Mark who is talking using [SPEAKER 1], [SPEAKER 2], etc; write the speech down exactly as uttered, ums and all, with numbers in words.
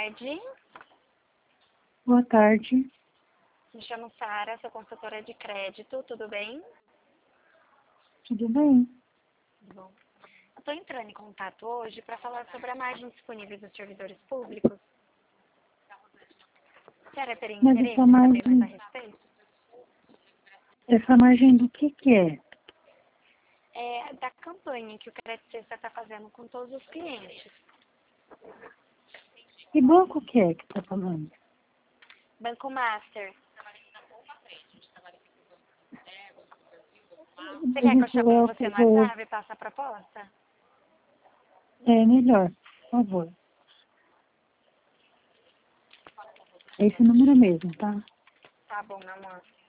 [SPEAKER 1] tarde.
[SPEAKER 2] Boa tarde.
[SPEAKER 1] Me chamo Sara, sou consultora de crédito, tudo bem?
[SPEAKER 2] Tudo bem?
[SPEAKER 1] Tudo bom. Eu estou entrando em contato hoje para falar sobre a margem disponível dos servidores públicos. A senhora teria
[SPEAKER 2] Mas
[SPEAKER 1] interesse
[SPEAKER 2] essa
[SPEAKER 1] em saber mais a
[SPEAKER 2] margem,
[SPEAKER 1] respeito?
[SPEAKER 2] essa margem do que que é?
[SPEAKER 1] É da campanha que o Crédito Sexta está fazendo com todos os clientes.
[SPEAKER 2] Que banco que é que está falando?
[SPEAKER 1] Banco Master. Você quer que eu
[SPEAKER 2] Isso
[SPEAKER 1] chame
[SPEAKER 2] é o
[SPEAKER 1] você
[SPEAKER 2] que
[SPEAKER 1] no
[SPEAKER 2] vou...
[SPEAKER 1] WhatsApp e passe a proposta?
[SPEAKER 2] É melhor, por favor. É esse número mesmo, tá?
[SPEAKER 1] Tá bom, meu amor.